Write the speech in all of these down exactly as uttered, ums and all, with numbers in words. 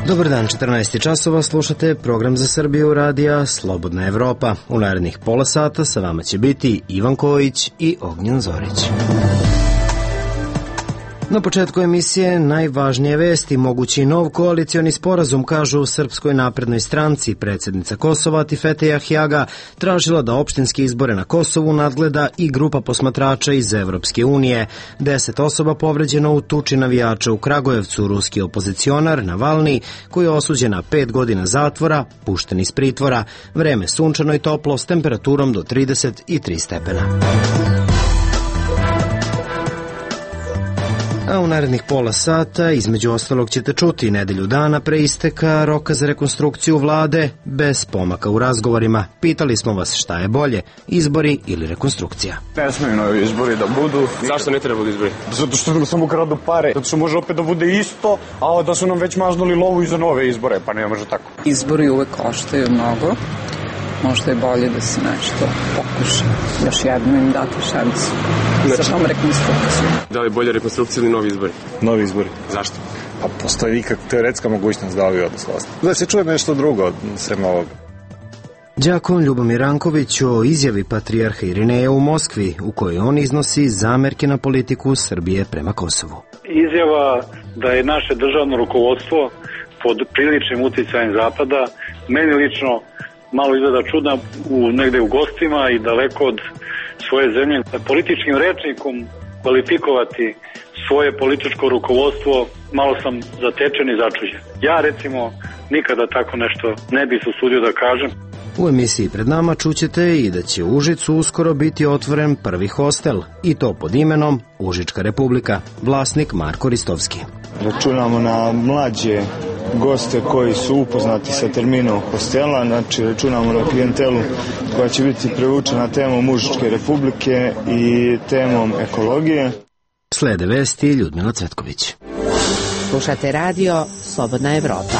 Dobar dan, četrnaest časova, slušate program za Srbiju radija Slobodna Evropa. U narednih pola sata sa vama će biti Ivan Kojić i Ognjen Zorić. Na početku emisije najvažnije vesti, mogući nov koalicioni sporazum, kažu u Srpskoj naprednoj stranci. Predsjednica Kosova Atifete Jahjaga tražila da opštinske izbore na Kosovu nadgleda i grupa posmatrača iz Evropske unije. Deset osoba povređeno u tuči navijača u Kragujevcu. Ruski opozicionar Navalni, koji je osuđen na pet godina zatvora, pušten iz pritvora. Vreme sunčano i toplo s temperaturom do trideset tri stepena. A u narednih pola sata, između ostalog, ćete čuti nedelju dana pre isteka roka za rekonstrukciju vlade, bez pomaka u razgovorima. Pitali smo vas šta je bolje, izbori ili rekonstrukcija. Ne smiju novi izbori da budu. Zašto ne treba izbori? Zato što nam samo kradu pare. Zato što može opet da bude isto, a da su nam već maznuli lovu i za nove izbore, pa ne može tako. Izbori uvek koštaju mnogo. Možda je bolje da se nešto pokuša. Još jedno im dati šansu. Znači, sa tom rekonstrukcijom. Da li bolje rekonstrukcija ili novi izbori? Novi izbori. Zašto? Pa postoji ikak teoretska mogućnost da ovi odu s vlasti. Da se čuje nešto drugo sem ovoga. Đakon Ljubomir Ranković o izjavi patrijarha Irineja u Moskvi, u kojoj on iznosi zamerke na politiku Srbije prema Kosovu. Izjava da je naše državno rukovodstvo pod priličnim uticajem Zapada, meni lično malo izgleda čudna u, negde u gostima i daleko od svoje zemlje. Političkim rečnikom kvalifikovati svoje političko rukovodstvo, malo sam zatečen i začuđen. Ja recimo nikada tako nešto ne bi se usudio da kažem. U emisiji pred nama čućete i da će u Užicu uskoro biti otvoren prvi hostel, i to pod imenom Užička Republika, vlasnik Marko Ristovski. Računamo na mlađe goste koji su upoznati sa terminom hostela, znači računamo na klijentelu koja će biti privučena temom Užičke Republike i temom ekologije. Slede vesti Ljudmila Cvetković. Slušate radio Slobodna Evropa.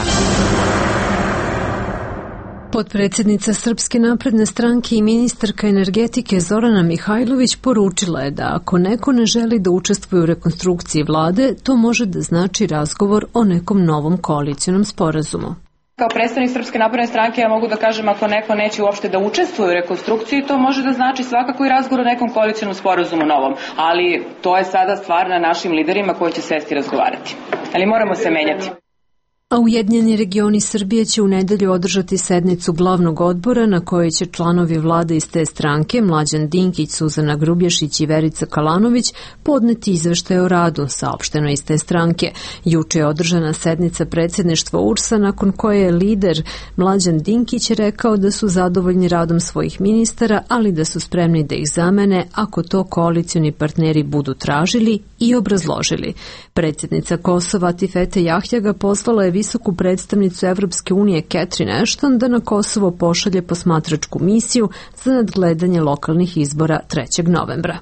Potpredsjednica Srpske napredne stranke i ministarka energetike Zorana Mihajlović poručila je da ako neko ne želi da učestvuje u rekonstrukciji vlade, to može da znači razgovor o nekom novom koalicionom sporazumu. Kao predstavnik Srpske napredne stranke ja mogu da kažem ako neko neće uopšte da učestvuje u rekonstrukciji, to može da znači svakako i razgovor o nekom koalicionom sporazumu novom, ali to je sada stvar na našim liderima koji će sesti i razgovarati. Ali moramo se menjati. A Ujedinjeni regioni Srbije će u nedelju održati sednicu glavnog odbora na kojoj će članovi vlade iz te stranke, Mlađan Dinkić, Suzana Grubješić i Verica Kalanović, podneti izveštaj o radu, saopšteno iz te stranke. Juče je održana sednica predsjedništva U R S-a, nakon koje je lider Mlađan Dinkić rekao da su zadovoljni radom svojih ministara, ali da su spremni da ih zamene ako to koalicioni partneri budu tražili i obrazložili. Predsjednica Kosova Atifete Jahjaga poslala je visoku predstavnicu Evropske unije Catherine Ashton da na Kosovo pošalje posmatračku misiju za nadgledanje lokalnih izbora trećeg novembra.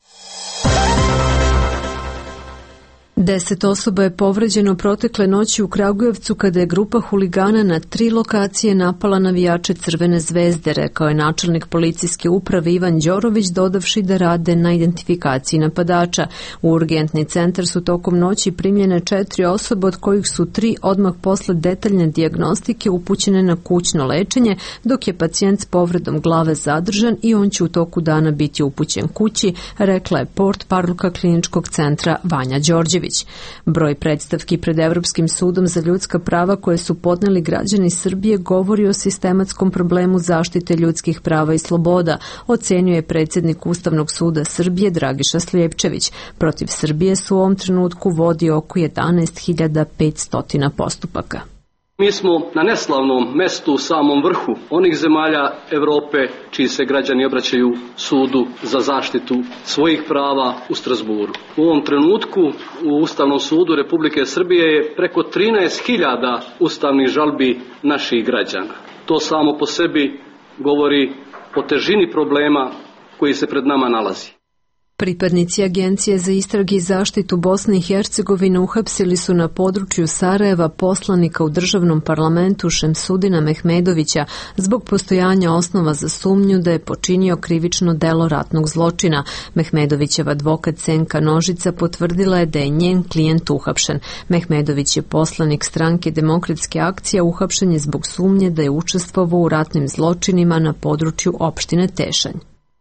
Deset osoba je povređeno protekle noći u Kragujevcu kada je grupa huligana na tri lokacije napala navijače Crvene zvezde, rekao je načelnik policijske uprave Ivan Đorović, dodavši da rade na identifikaciji napadača. U urgentni centar su tokom noći primljene četiri osobe, od kojih su tri odmah posle detaljne dijagnostike upućene na kućno lečenje, dok je pacijent s povredom glave zadržan i on će u toku dana biti upućen kući, rekla je portparolka kliničkog centra Vanja Đorđević. Broj predstavki pred Evropskim sudom za ljudska prava koje su podneli građani Srbije govori o sistematskom problemu zaštite ljudskih prava i sloboda, ocenio je predsjednik Ustavnog suda Srbije Dragiša Slijepčević. Protiv Srbije su u ovom trenutku vodi oko jedanaest hiljada petsto postupaka. Mi smo na neslavnom mestu u samom vrhu onih zemalja Evrope čiji se građani obraćaju sudu za zaštitu svojih prava u Strasburu. U ovom trenutku u Ustavnom sudu Republike Srbije je preko trinaest hiljada ustavnih žalbi naših građana. To samo po sebi govori o težini problema koji se pred nama nalazi. Pripadnici Agencije za istrage i zaštitu Bosne i Hercegovine uhapsili su na području Sarajeva poslanika u državnom parlamentu Šemsudina Mehmedovića zbog postojanja osnova za sumnju da je počinio krivično delo ratnog zločina. Mehmedovićev advokat Senka Nožica potvrdila je da je njen klijent uhapšen. Mehmedović je poslanik stranke Demokratske akcije, uhapšen je zbog sumnje da je učestvovao u ratnim zločinima na području opštine Tešanj.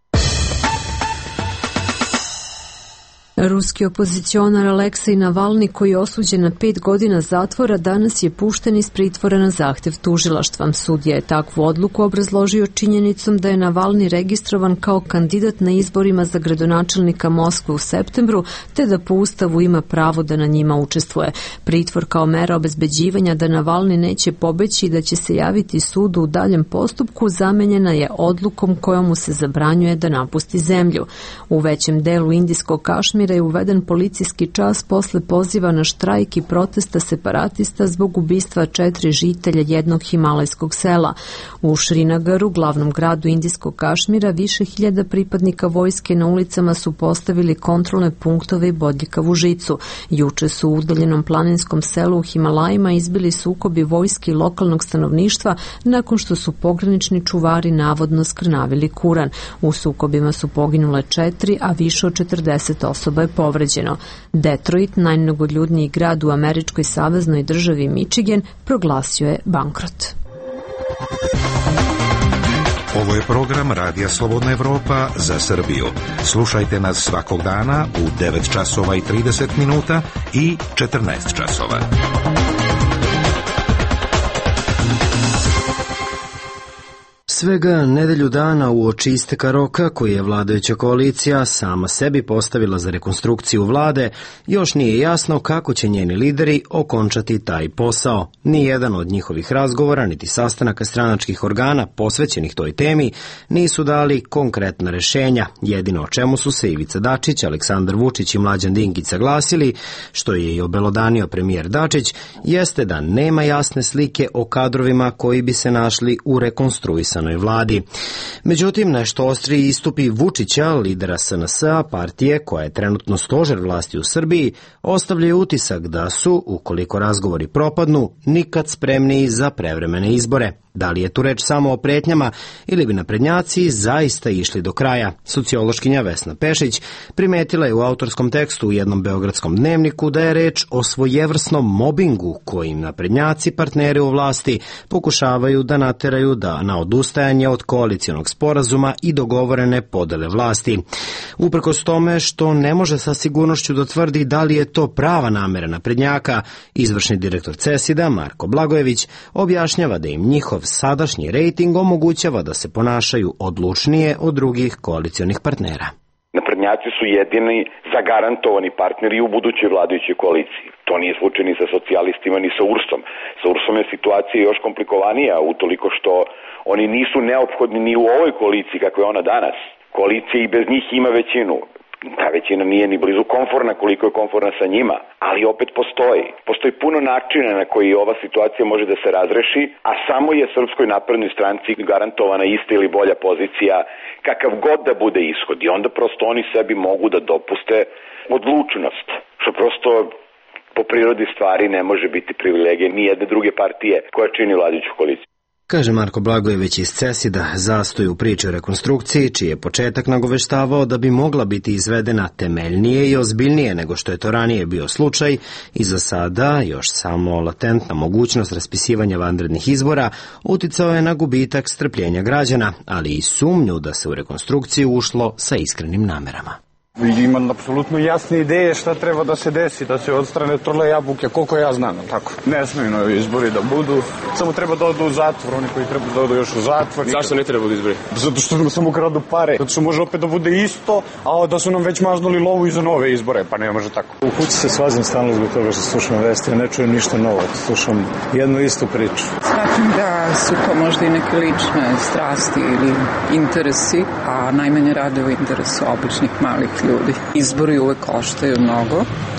Ruski opozicionar Aleksej Navalni, koji je osuđen na pet godina zatvora, danas je pušten iz pritvora na zahtev tužilaštva. Sudija je takvu odluku obrazložio činjenicom da je Navalni registrovan kao kandidat na izborima za gradonačelnika Moskve u septembru, te da po ustavu ima pravo da na njima učestvuje. Pritvor kao mera obezbeđivanja da Navalni neće pobeći i da će se javiti sudu u daljem postupku zamenjena je odlukom kojom mu se zabranjuje da napusti zemlju. U većem delu indijskog Kašmira je uveden policijski čas posle poziva na štrajk i protesta separatista zbog ubistva četiri žitelja jednog himalajskog sela. U Šrinagaru, glavnom gradu indijskog Kašmira, više hiljada pripadnika vojske na ulicama su postavili kontrolne punktove i bodljikavu žicu. Juče su u udaljenom planinskom selu u Himalajima izbili sukobi vojske i lokalnog stanovništva nakon što su pogranični čuvari navodno skrnavili Kuran. U sukobima su poginule četiri, a više od četrdeset osoba je povređeno. Detroit, najmnogoljudniji grad u američkoj saveznoj državi Michigan, proglasio je bankrot. Ovo je program Radija Slobodna Evropa za Srbiju. Slušajte nas svakog dana u devet časova i trideset minuta i četrnaest časova. Svega nedelju dana uoči isteka roka koji je vladajuća koalicija sama sebi postavila za rekonstrukciju vlade, još nije jasno kako će njeni lideri okončati taj posao. Nijedan od njihovih razgovora, niti sastanaka stranačkih organa posvećenih toj temi nisu dali konkretna rešenja. Jedino o čemu su se Ivica Dačić, Aleksandar Vučić i Mlađan Dinkić saglasili, što je i obelodanio premijer Dačić, jeste da nema jasne slike o kadrovima koji bi se našli u rekonstruisanoj vladi. Međutim, nešto ostriji istupi Vučića, lidera S N S-a, partije koja je trenutno stožer vlasti u Srbiji, ostavljaju utisak da su, ukoliko razgovori propadnu, nikad spremniji za prevremene izbore. Da li je tu reč samo o pretnjama ili bi naprednjaci zaista išli do kraja? Sociološkinja Vesna Pešić primetila je u autorskom tekstu u jednom beogradskom dnevniku da je reč o svojevrsnom mobingu kojim naprednjaci, partneri u vlasti, pokušavaju da nateraju da na odustajanje od koalicionog sporazuma i dogovorene podele vlasti. Uprkos tome što ne može sa sigurnošću da tvrdi da li je to prava namera naprednjaka, izvršni direktor CESID-a Marko Blagojević objašnjava da im njihov sadašnji rejting omogućava da se ponašaju odlučnije od drugih koalicionih partnera. Naprednjaci su jedini zagarantovani partneri u budućoj vladajućoj koaliciji. To nije slučaj ni sa socijalistima ni sa U R S-om. Sa U R S-om je situacija još komplikovanija utoliko što oni nisu neophodni ni u ovoj koaliciji kakva je ona danas. Koalicija i bez njih ima većinu. Ta većina nije ni blizu komforna koliko je komforna sa njima, ali opet postoji. Postoji puno načina na koji ova situacija može da se razreši, a samo je Srpskoj naprednoj stranci garantovana ista ili bolja pozicija kakav god da bude ishod. I onda prosto oni sebi mogu da dopuste odlučnost, što prosto po prirodi stvari ne može biti privilegije ni jedne druge partije koja čini vladajuću koaliciju. Kaže Marko Blagojević iz CESID-a, zastoj u priči o rekonstrukciji, čiji je početak nagoveštavao da bi mogla biti izvedena temeljnije i ozbiljnije nego što je to ranije bio slučaj i za sada još samo latentna mogućnost raspisivanja vanrednih izbora uticao je na gubitak strpljenja građana, ali i sumnju da se u rekonstrukciju ušlo sa iskrenim namerama. Imam apsolutno jasne ideje šta treba da se desi, da se odstrane trle jabuke, koliko ja znam, tako. Ne smiju novi izbori da budu, samo treba da odu u zatvor, oni koji treba da odu još u zatvor. Zašto ne treba da izbori? Zato što nam samo kradu pare, zato što može opet da bude isto, a da su nam već maznuli lovu i za nove izbore, pa ne može tako. U kući se svazim stalno zbog toga što slušam vesti, ne čujem ništa novo, slušam jednu istu priču. Smatram da su to možda i neke lične strasti ili interesi, a najmanje rade u interesu običnih malih ljudi. Izbori uvek koštaju mnogo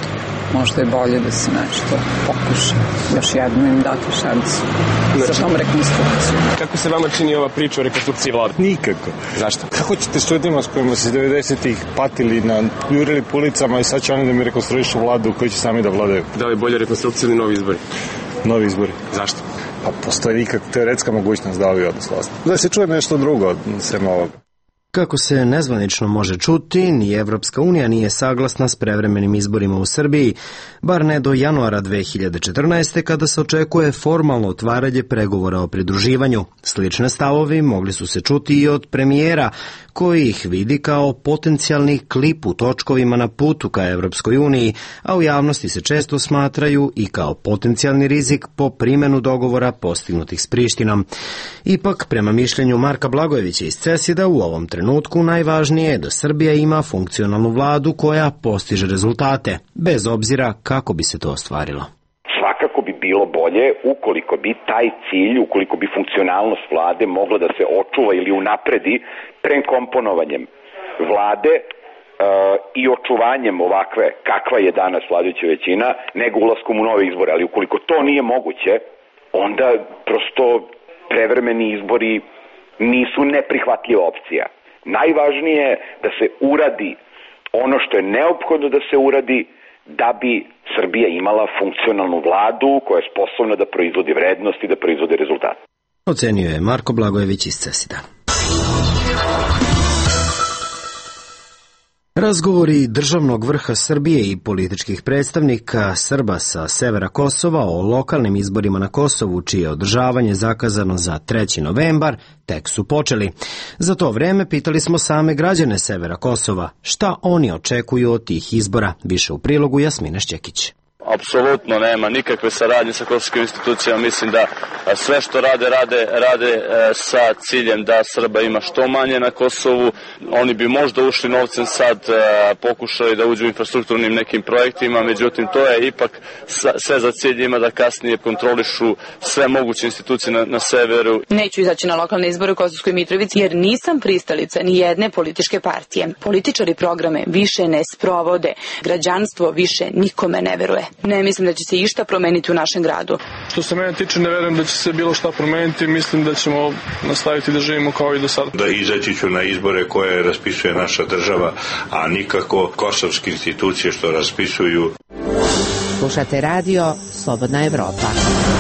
možda je bolje da se nešto pokuša. Još jednu im dati šansu znači, za tom rekonstrukciju. Kako se vama čini ova priča o rekonstrukciji vlade? Nikako. Zašto? Kako ćete s ljudima s kojima se devedesetih patili, na, jurili po ulicama i sad će oni da mi rekonstruišu vladu koji će sami da vladaju? Da li je bolje rekonstrukcija ili novi izbori? Novi izbori. Zašto? Pa postoji nikak teoretska mogućnost da ovi odnos vlasti. Da se čuje nešto drugo sem ovoga. Kako se nezvanično može čuti, ni Evropska unija nije saglasna s prevremenim izborima u Srbiji, bar ne do januara dve hiljade četrnaeste. kada se očekuje formalno otvaranje pregovora o pridruživanju. Slične stavovi mogli su se čuti i od premijera, koji ih vidi kao potencijalni klip u točkovima na putu ka Evropskoj uniji, a u javnosti se često smatraju i kao potencijalni rizik po primjenu dogovora postignutih s Prištinom. Ipak, prema mišljenju Marka Blagojevića iz Cesida, u ovom trenutku najvažnije je da Srbija ima funkcionalnu vladu koja postiže rezultate, bez obzira kako bi se to ostvarilo. Svakako bi bilo bolje ukoliko bi taj cilj, ukoliko bi funkcionalnost vlade mogla da se očuva ili unapredi prekomponovanjem vlade e, i očuvanjem ovakve kakva je danas vladajuća većina, nego ulaskom u nove izbore. Ali ukoliko to nije moguće, onda prosto prevremeni izbori nisu neprihvatljiva opcija. Najvažnije je da se uradi ono što je neophodno da se uradi da bi Srbija imala funkcionalnu vladu koja je sposobna da proizvodi vrednost i da proizvodi rezultat. Ocenio je Marko Blagojević iz Cesida. Razgovori državnog vrha Srbije i političkih predstavnika Srba sa severa Kosova o lokalnim izborima na Kosovu, čije je održavanje zakazano za treći novembar, tek su počeli. Za to vreme pitali smo same građane severa Kosova šta oni očekuju od tih izbora. Više u prilogu Jasmine Šćekić. Apsolutno nema nikakve saradnje sa kosovskim institucijama. Mislim da sve što rade, rade, rade sa ciljem da Srba ima što manje na Kosovu. Oni bi možda ušli novcem sad, pokušali da uđu u infrastrukturnim nekim projektima, međutim to je ipak sve za cilj ima da kasnije kontrolišu sve moguće institucije na, na severu. Neću izaći na lokalne izbore u Kosovskoj Mitrovici jer nisam pristalica ni jedne političke partije. Političari programe više ne sprovode, građanstvo više nikome ne veruje. Ne mislim da će se išta promeniti u našem gradu. Što se mene tiče, ne verujem da će se bilo šta promeniti. Mislim da ćemo nastaviti da živimo kao i do sada. Da izaći ću na izbore koje raspisuje naša država, a nikako kosovske institucije što raspisuju. Slušate radio Slobodna Evropa.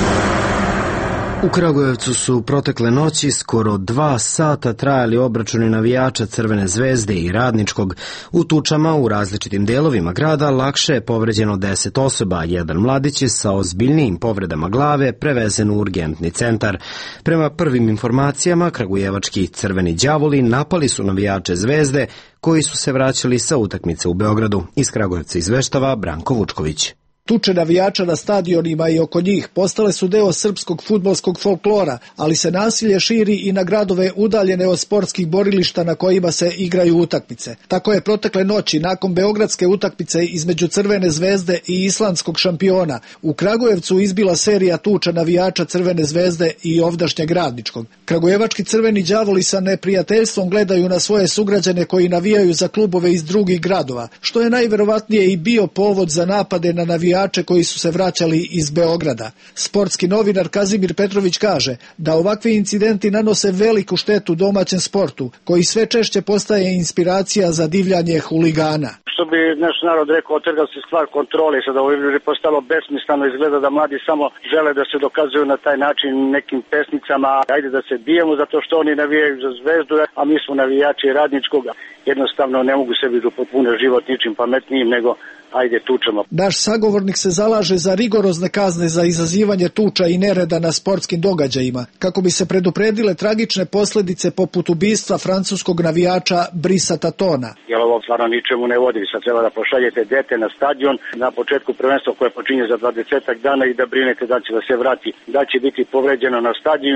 U Kragujevcu su protekle noći skoro dva sata trajali obračuni navijača Crvene zvezde i Radničkog. U tučama u različitim delovima grada lakše je povređeno deset osoba, jedan mladić je sa ozbiljnijim povredama glave prevezen u urgentni centar. Prema prvim informacijama, kragujevački Crveni đavoli napali su navijače Zvezde koji su se vraćali sa utakmice u Beogradu. Iz Kragujevca izveštava Branko Vučković. Tuče navijača na stadionima i oko njih postale su deo srpskog fudbalskog folklora, ali se nasilje širi i na gradove udaljene od sportskih borilišta na kojima se igraju utakmice. Tako je protekle noći, nakon beogradske utakmice između Crvene zvezde i islandskog šampiona, u Kragujevcu izbila serija tuča navijača Crvene zvezde i ovdašnjeg Radničkog. Kragujevački Crveni đavoli sa neprijateljstvom gledaju na svoje sugrađane koji navijaju za klubove iz drugih gradova, što je najverovatnije i bio povod za napade na navijače koji su se vraćali iz Beograda. Sportski novinar Kazimir Petrović kaže da ovakvi incidenti nanose veliku štetu domaćem sportu, koji sve češće postaje inspiracija za divljanje huligana. Što bi naš narod rekao, otrga se stvar kontrole, sada ovo je postalo besmisleno, izgleda da mladi samo žele da se dokazuju na taj način nekim pesnicama, ajde da se bijemo zato što oni navijaju za Zvezdu, a mi smo navijači Radničkoga. Jednostavno ne mogu sebi da potpune život ničim pametnijim nego ajde tučemo. Naš sagovornik se zalaže za rigorozne kazne za izazivanje tuča i nereda na sportskim događajima, kako bi se predupredile tragične posljedice poput ubistva francuskog navijača Brisa Tatona. Jer ovo stvarno ničemu ne vodi, sad treba da pošaljete dete na stadion na početku prvenstva koje počinje za dvadesetak dana i da brinete da će da se vrati, da će biti povređeno na stadionu.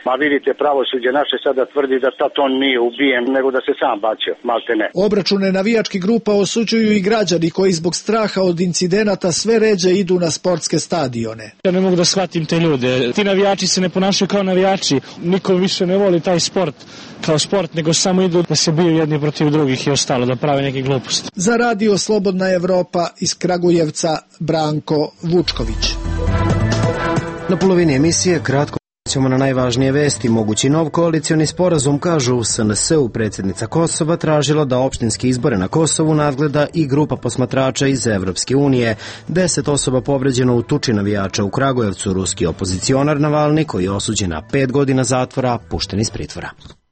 Ma vidite, pravosuđe naše sada tvrdi da tad on nije ubijen, nego da se sam bacio, malte ne. Obračune navijačkih grupa osuđuju i građani koji zbog straha od incidenata sve ređe idu na sportske stadione. Ja ne mogu da shvatim te ljude. Ti navijači se ne ponašaju kao navijači. Niko više ne voli taj sport kao sport, nego samo idu da se biju jedni protiv drugih i ostalo, da prave neke gluposti. Za radio Slobodna Evropa iz Kragujevca, Branko Vučković. Na polovini emisije kratko ćemo na najvažnije vesti. Mogući nov koalicioni sporazum, kažu u S N S-u. Predsjednica Kosova tražila da opštinske izbore na Kosovu nadgleda i grupa posmatrača iz Evropske unije. Deset osoba povređeno u tuči navijača u Kragujevcu. Ruski opozicionar Navalni, koji je osuđen na pet godina zatvora, pušten iz pritvora.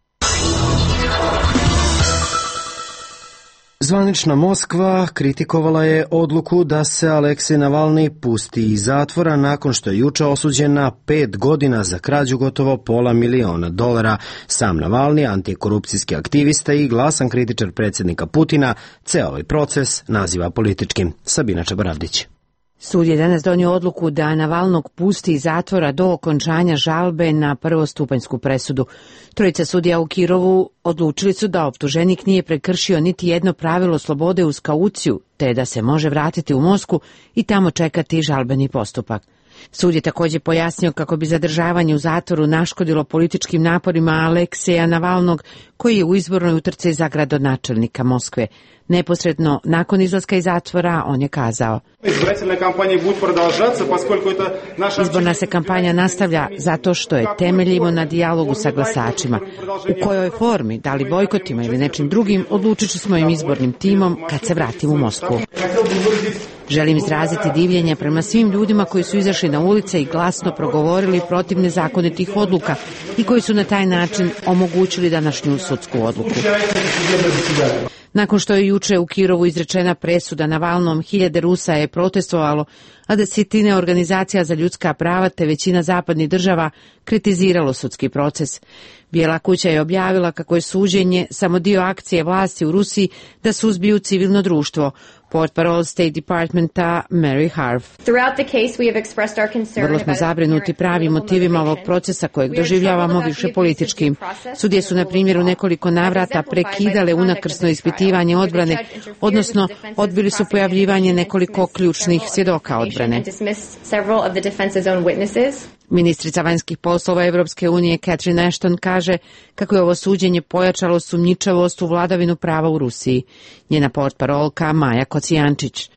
Zvanična Moskva kritikovala je odluku da se Aleksej Navalni pusti iz zatvora nakon što je juče osuđen na pet godina za krađu gotovo pola miliona dolara. Sam Navalni, antikorupcijski aktivista i glasan kritičar predsjednika Putina, ceo ovaj proces naziva političkim. Sabina Čabaravdić. Sud je danas donio odluku da Navalnog pusti iz zatvora do okončanja žalbe na prvostupanjsku presudu. Trojica sudija u Kirovu odlučili su da optuženik nije prekršio niti jedno pravilo slobode uz kauciju, te da se može vratiti u Moskvu i tamo čekati žalbeni postupak. Sud je također pojasnio kako bi zadržavanje u zatvoru naškodilo političkim naporima Alekseja Navalnog, koji je u izbornoj utrci za gradonačelnika Moskve. Neposredno nakon izlaska iz zatvora on je kazao: izborna se kampanja nastavlja zato što je temeljimo na dijalogu sa glasačima. U kojoj formi, da li bojkotima ili nečim drugim, odlučit ću s mojim izbornim timom kad se vratim u Moskvu. Želim izraziti divljenje prema svim ljudima koji su izašli na ulice i glasno progovorili protiv nezakonitih odluka i koji su na taj način omogućili današnju sudsku odluku. Nakon što je juče u Kirovu izrečena presuda Navalnom, hiljade Rusa je protestovalo, a desetine organizacija za ljudska prava te većina zapadnih država kritiziralo sudski proces. Bijela kuća je objavila kako je suđenje samo dio akcije vlasti u Rusiji da suzbiju civilno društvo. Portparol State Departmenta Mary Harf. Vrlo smo zabrinuti pravim motivima ovog procesa kojeg doživljavamo više političkim. Sudije su na primjer u nekoliko navrata prekidale unakrsno ispitivanje odbrane, odnosno odbili su pojavljivanje nekoliko ključnih svjedoka odbrane. Ministrica vanjskih poslova Evropske unije Catherine Ashton kaže kako je ovo suđenje pojačalo sumnjičavost u vladavinu prava u Rusiji. Njena portparolka Maja Kocijančić.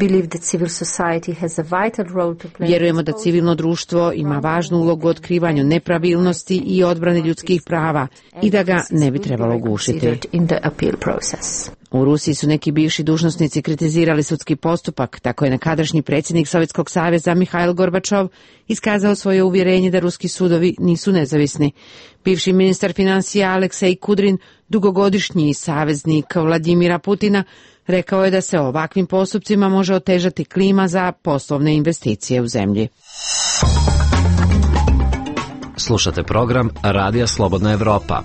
Vjerujemo da civilno društvo ima važnu ulogu u otkrivanju nepravilnosti i odbrani ljudskih prava i da ga ne bi trebalo gušiti. U Rusiji su neki bivši dužnosnici kritizirali sudski postupak, tako je nekadašnji predsjednik Sovjetskog saveza Mihail Gorbačov iskazao svoje uvjerenje da ruski sudovi nisu nezavisni. Bivši ministar financija Aleksej Kudrin, dugogodišnji saveznik Vladimira Putina, rekao je da se ovakvim postupcima može otežati klima za poslovne investicije u zemlji. Slušate program Radija Slobodna Evropa.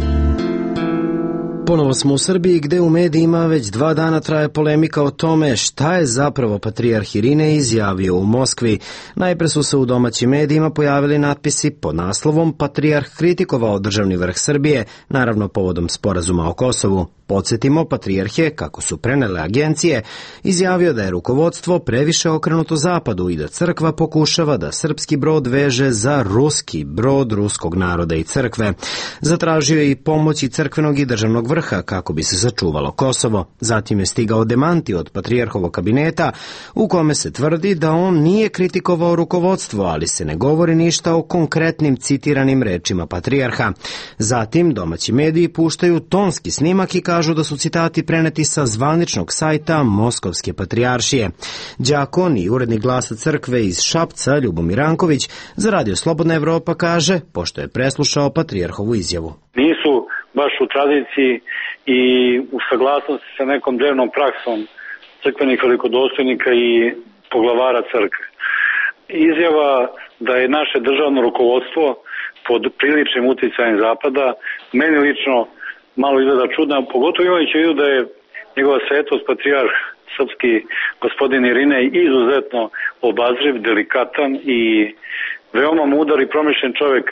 Ponovo smo u Srbiji, gde u medijima već dva dana traje polemika o tome šta je zapravo patrijarh Irinej izjavio u Moskvi. Najpre su se u domaćim medijima pojavili natpisi pod naslovom "Patrijarh kritikovao državni vrh Srbije", naravno povodom sporazuma o Kosovu. Podsjetimo, patrijarh je, kako su prenele agencije, izjavio da je rukovodstvo previše okrenuto zapadu i da crkva pokušava da srpski brod veže za ruski brod ruskog naroda i crkve. Zatražio je i pomoć i crkvenog i državnog vrha kako bi se sačuvalo Kosovo. Zatim je stigao demanti od patrijarhovog kabineta u kome se tvrdi da on nije kritikovao rukovodstvo, ali se ne govori ništa o konkretnim citiranim rečima patrijarha. Zatim domaći mediji puštaju tonski snimak i kažu da su citati preneti sa zvaničnog sajta Moskovske patrijaršije. Đakon i urednik Glasa crkve iz Šapca Ljubomir Ranković za Radio Slobodna Evropa kaže, pošto je preslušao patrijarhovu izjavu. Nisu baš u tradiciji i u saglasnosti sa nekom drevnom praksom crkvenih velikodostojnika i poglavara crkve. Izjava da je naše državno rukovodstvo pod priličnim uticajem Zapada, meni lično malo izgleda čudna, pogotovo imajući u vidu da je njegova svetost patrijarh srpski gospodin Irinej izuzetno obazriv, delikatan i veoma mudar i promišljen čovjek.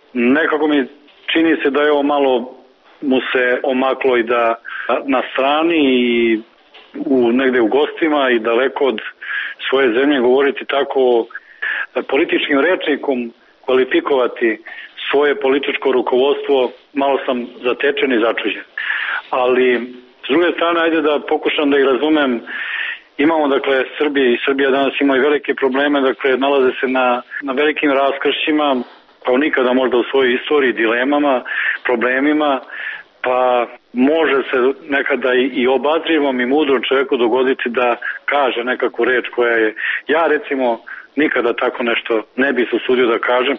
nekako mi čini se da je ovo malo mu se omaklo i da na strani i u, negde u gostima i daleko od svoje zemlje govoriti tako političkim rečnikom, kvalifikovati svoje političko rukovodstvo, malo sam zatečen i začuđen. Ali s druge strane, ajde da pokušam da ih razumem. Imamo, dakle, Srbije i Srbija danas ima i velike probleme, dakle, nalaze se na, na velikim raskršćima, kao nikada možda u svojoj istoriji, dilemama, problemima, pa može se nekada i, i obazrivom i mudrom čovjeku dogoditi da kaže nekakvu reč koja je, ja recimo nikada tako nešto ne bi se usudio da kažem.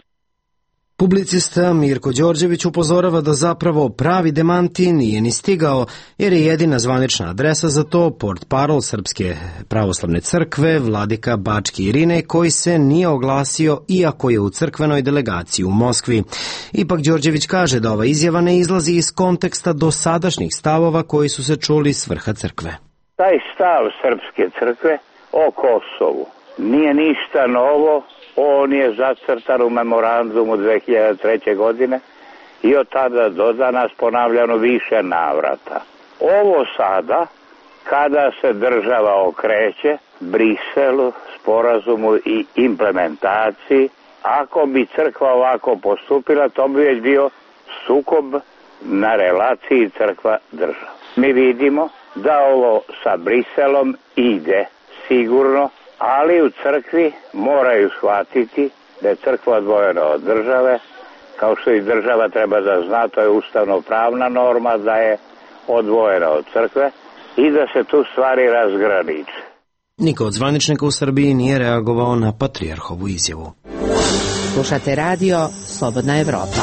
Publicista Mirko Đorđević upozorava da zapravo pravi demanti nije ni stigao, jer je jedina zvanična adresa za to portparol Srpske pravoslavne crkve vladika Bački Irinej, koji se nije oglasio iako je u crkvenoj delegaciji u Moskvi. Ipak Đorđević kaže da ova izjava ne izlazi iz konteksta dosadašnjih stavova koji su se čuli s vrha crkve. Taj stav Srpske crkve o Kosovu nije ništa novo. On je zacrtan u memorandumu dve hiljade treće. godine i od tada do danas ponavljano više navrata. Ovo sada, kada se država okreće Briselu, sporazumu i implementaciji, ako bi crkva ovako postupila, to bi već bio sukob na relaciji crkva-država. Mi vidimo da ovo sa Briselom ide sigurno, ali u crkvi moraju shvatiti da je crkva odvojena od države, kao što i država treba da zna, to je ustavno-pravna norma da je odvojena od crkve i da se tu stvari razgraniče. Niko od zvaničnika u Srbiji nije reagovao na patrijarhovu izjavu. Slušate radio Slobodna Evropa.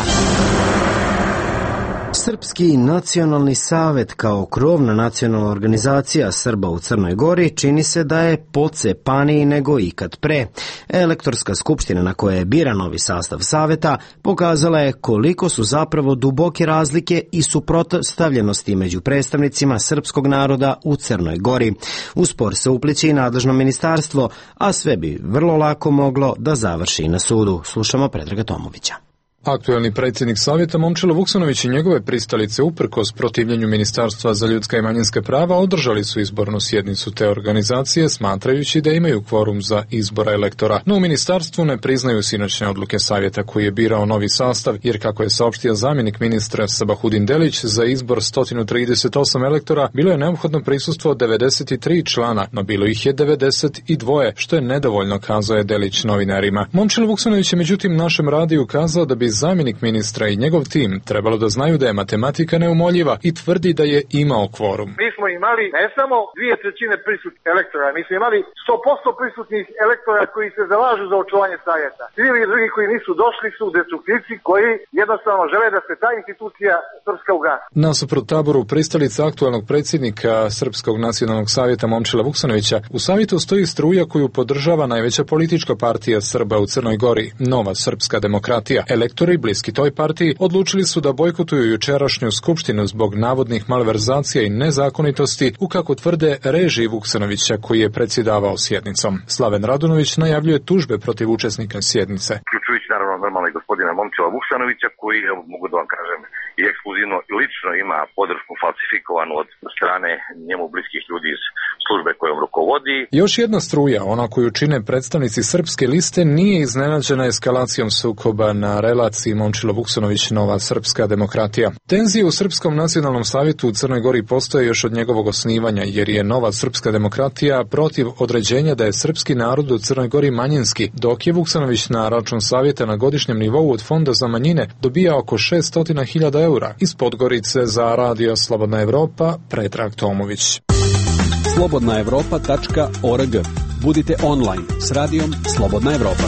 Srpski nacionalni savet kao krovna nacionalna organizacija Srba u Crnoj Gori čini se da je pocepaniji nego ikad pre. Elektorska skupština na kojoj je biran novi sastav saveta pokazala je koliko su zapravo duboke razlike i suprotstavljenosti među predstavnicima srpskog naroda u Crnoj Gori. U spor se upliće i nadležno ministarstvo, a sve bi vrlo lako moglo da završi i na sudu. Slušamo Predraga Tomovića. Aktuelni predsjednik savjeta Momčilo Vuksanović i njegove pristalice uprkos protivljenju Ministarstva za ljudska i manjinska prava održali su izbornu sjednicu te organizacije smatrajući da imaju kvorum za izbora elektora. No u ministarstvu ne priznaju sinoćne odluke savjeta koji je birao novi sastav, jer kako je saopštio zamjenik ministra Sabahudin Delić, za izbor sto trideset osam elektora bilo je neophodno prisustvo devedeset tri člana, no bilo ih je devedeset dva, što je nedovoljno, kazao je Delić novinarima. Momčilo Vuksanović je međutim našem radiju kazao da bi zamjenik ministra i njegov tim trebalo da znaju da je matematika neumoljiva i tvrdi da je imao kvorum. Mi smo imali ne samo dvije trećine prisutnih elektora, mi smo imali sto posto prisutnih elektora koji se zalažu za očuvanje savjeta. Svi i drugi koji nisu došli su destruktivci koji jednostavno žele da se ta institucija srpska ugasi. Nasuprot taboru pristalica aktualnog predsjednika Srpskog nacionalnog savjeta Momčila Vuksanovića, u savjetu stoji struja koju podržava najveća politička partija Srba u Crnoj Gori, Nova srpska demokratija. Elektori bliski toj partiji odlučili su da bojkotuju jučerašnju skupštinu zbog navodnih malverzacija i nezakonitosti u, kako tvrde, režiji Vuksanovića koji je predsjedavao sjednicom. Slaven Radunović najavljuje tužbe protiv učesnika sjednice. Uključujući naravno normalno i gospodina Momčila Vuksanovića koji, evo, mogu da vam kažem, i ekskluzivno i lično ima podršku falsifikovanu od strane njemu bliskih ljudi iz službe kojom rukovodi. Još jedna struja, ona koju čine predstavnici srpske liste, nije iznenađena eskalacijom sukoba na relaciji Momčilo Vuksanović Nova srpska demokratija. Tenzije u Srpskom nacionalnom savjetu u Crnoj Gori postoje još od njegovog osnivanja, jer je Nova srpska demokratija protiv određenja da je srpski narod u Crnoj Gori manjinski, dok je Vuksanović na račun savjeta na godišnjem nivou od Fonda za manjine dobija oko šest hiljada eura. Iz Podgorice za Radio Slobodna Evropa, Predrag Tomović. slobodna evropa tačka org. Budite online s radijom Slobodna Evropa.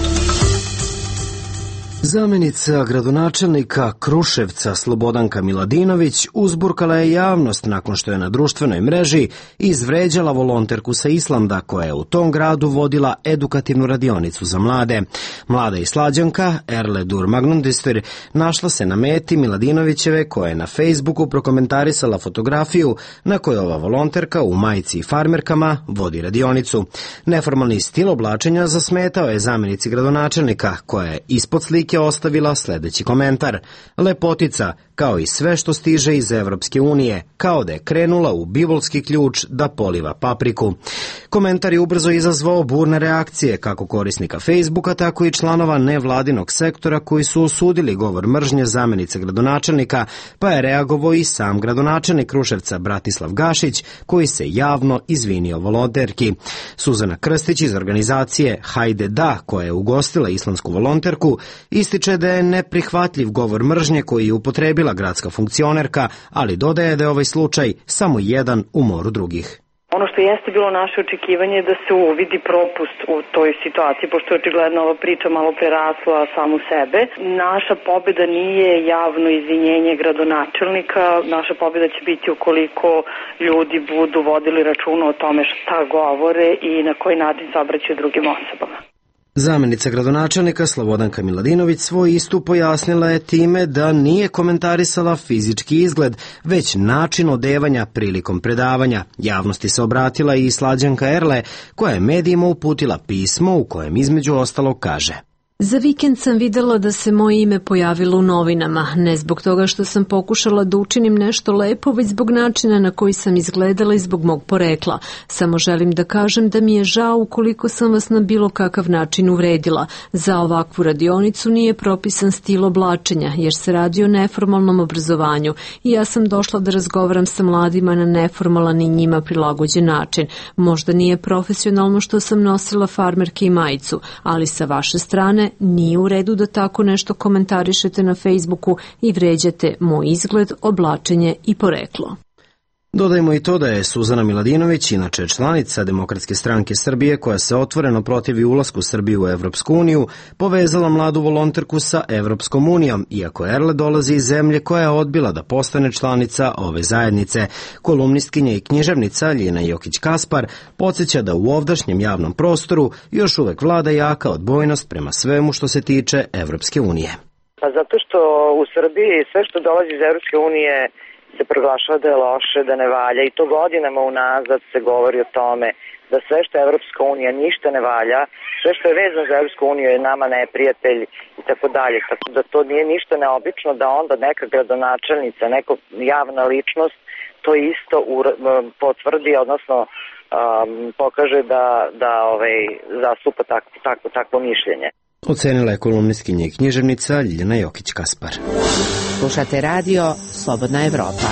Zamenica gradonačelnika Kruševca Slobodanka Miladinović uzburkala je javnost nakon što je na društvenoj mreži izvređala volonterku sa Islanda koja je u tom gradu vodila edukativnu radionicu za mlade. Mlada Islanđanka Erle Dur Magnundistir našla se na meti Miladinovićeve koja je na Facebooku prokomentarisala fotografiju na kojoj ova volonterka u majici i farmerkama vodi radionicu. Neformalni stil oblačenja zasmetao je zamenici gradonačelnika koja je ispod slike Republike ostavila sledeći komentar. Lepotica, kao i sve što stiže iz Evropske unije, kao da je krenula u bivolski ključ da poliva papriku. Komentar je ubrzo izazvao burne reakcije kako korisnika Facebooka, tako i članova nevladinog sektora koji su osudili govor mržnje zamenice gradonačelnika, pa je reagovao i sam gradonačelnik Kruševca Bratislav Gašić, koji se javno izvinio volonterki. Suzana Krstić iz organizacije Hajde da, koja je ugostila islamsku volonterku, ističe da je neprihvatljiv govor mržnje koji je upotrebila gradska funkcionerka, ali dodaje da je ovaj slučaj samo jedan u moru drugih. Ono što jeste bilo naše očekivanje je da se uvidi propust u toj situaciji, pošto je očigledno ova priča malo prerasla samu sebe. Naša pobjeda nije javno izvinjenje gradonačelnika, naša pobjeda će biti ukoliko ljudi budu vodili računa o tome šta govore i na koji način se obraćaju drugim osobama. Zamenica gradonačelnika Slobodanka Miladinović svoj istup pojasnila je time da nije komentarisala fizički izgled, već način odevanja prilikom predavanja. Javnosti se obratila i Slađanka Erle, koja je medijima uputila pismo u kojem između ostalog kaže: Za vikend sam videla da se moje ime pojavilo u novinama, ne zbog toga što sam pokušala da učinim nešto lepo, već zbog načina na koji sam izgledala i zbog mog porekla. Samo želim da kažem da mi je žao ukoliko sam vas na bilo kakav način uvredila. Za ovakvu radionicu nije propisan stil oblačenja, jer se radi o neformalnom obrazovanju i ja sam došla da razgovaram sa mladima na neformalan i njima prilagođen način. Možda nije profesionalno što sam nosila farmerke i majicu, ali sa vaše strane nije u redu da tako nešto komentarišete na Facebooku i vređate moj izgled, oblačenje i poreklo. Dodajmo i to da je Suzana Miladinović, inače članica Demokratske stranke Srbije koja se otvoreno protivi ulasku Srbije u Evropsku uniju, povezala mladu volonterku sa Evropskom unijom, iako Erle dolazi iz zemlje koja je odbila da postane članica ove zajednice. Kolumnistkinja i književnica Ljena Jokić-Kaspar podsjeća da u ovdašnjem javnom prostoru još uvek vlada jaka odbojnost prema svemu što se tiče Evropske unije. Pa zato što u Srbiji sve što dolazi iz Evropske unije se proglašava da je loše, da ne valja i to godinama unazad se govori o tome da sve što je Evropska unija ništa ne valja, sve što je vezano za Evropsku uniju je nama neprijatelj i tako dalje. Tako da to nije ništa neobično da onda neka gradonačelnica, neka javna ličnost to isto potvrdi, odnosno um, pokaže da, da ovaj, zastupa takvo, takvo, takvo mišljenje. Ocenila je kolumnistkinja i književnica Ljena Jokić-Kaspar. Slušate radio Slobodna Evropa.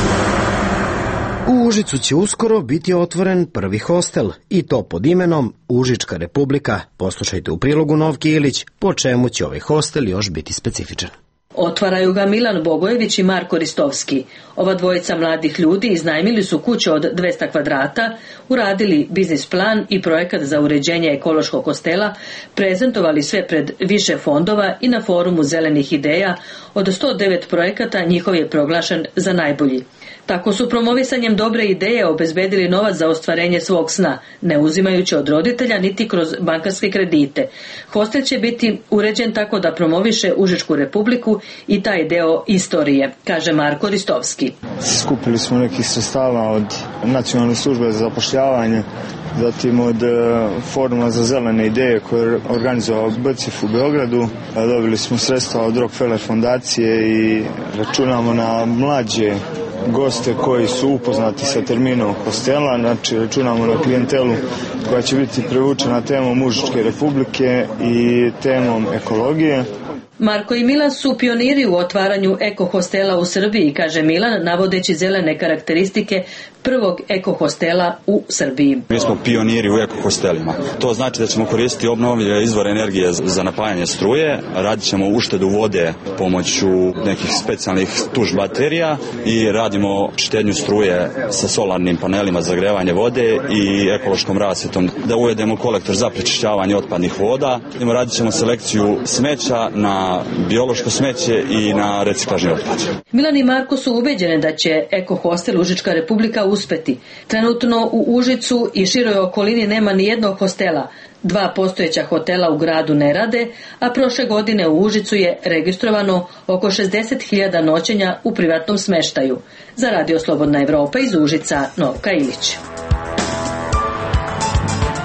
U Užicu će uskoro biti otvoren prvi hostel, i to pod imenom Užička Republika. Poslušajte u prilogu Novke Ilić po čemu će ovaj hostel još biti specifičan. Otvaraju ga Milan Bogojević i Marko Ristovski. Ova dvojica mladih ljudi iznajmili su kuću od dvesta kvadrata, uradili biznis plan i projekat za uređenje ekološkog hostela, prezentovali sve pred više fondova i na forumu zelenih ideja. Od sto devet projekata njihov je proglašen za najbolji. Tako su promovisanjem dobre ideje obezbedili novac za ostvarenje svog sna, ne uzimajući od roditelja niti kroz bankarske kredite. Hostel će biti uređen tako da promoviše Užičku Republiku i taj deo istorije, kaže Marko Ristovski. Skupili smo nekih sredstava od Nacionalne službe za zapošljavanje, zatim od foruma za zelene ideje koje je organizovao B C F u Beogradu. Dobili smo sredstva od Rockefeller fondacije i računamo na mlađe goste koji su upoznati sa terminom hostela, znači računamo na klijentelu koja će biti privučena temom Užičke Republike i temom ekologije. Marko i Milan su pioniri u otvaranju eko-hostela u Srbiji, kaže Milan, navodeći zelene karakteristike prvog eko-hostela u Srbiji. Mi smo pioniri u eko-hostelima. To znači da ćemo koristiti obnovljive izvore energije za napajanje struje, radit ćemo uštedu vode pomoću nekih specijalnih tuš baterija i radimo štednju struje sa solarnim panelima za grevanje vode i ekološkom rasvjetom, da uvedemo kolektor za prečišćavanje otpadnih voda. Radit ćemo selekciju smeća na biološko smeće i na reciklažni otpad. Milan i Marko su ubeđeni da će eko-hostel Užička Republika uspeti. Trenutno u Užicu i široj okolini nema ni jednog hostela. Dva postojeća hotela u gradu ne rade, a prošle godine u Užicu je registrovano oko šezdeset hiljada noćenja u privatnom smeštaju. Za Radio Slobodna Evropa iz Užica, Novka Ilić.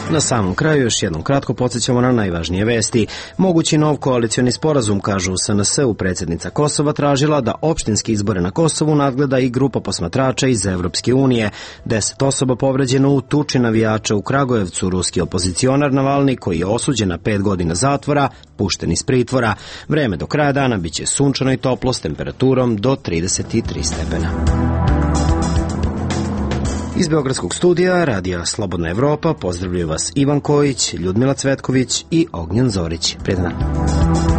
Na samom kraju još jednom kratko podsjećamo na najvažnije vesti. Mogući nov koalicioni sporazum, kažu u S N S-u, predsjednica Kosova tražila da opštinski izbore na Kosovu nadgleda i grupa posmatrača iz Evropske unije. Deset osoba povređeno u tuči navijača u Kragujevcu, ruski opozicionar Navalni, koji je osuđen na pet godina zatvora, pušten iz pritvora. Vreme do kraja dana biće sunčano i toplo s temperaturom do trideset tri stepena. Iz Beogradskog studija Radija Slobodna Evropa pozdravljaju vas Ivan Kojić, Ljudmila Cvetković i Ognjen Zorić. Prijatno dan.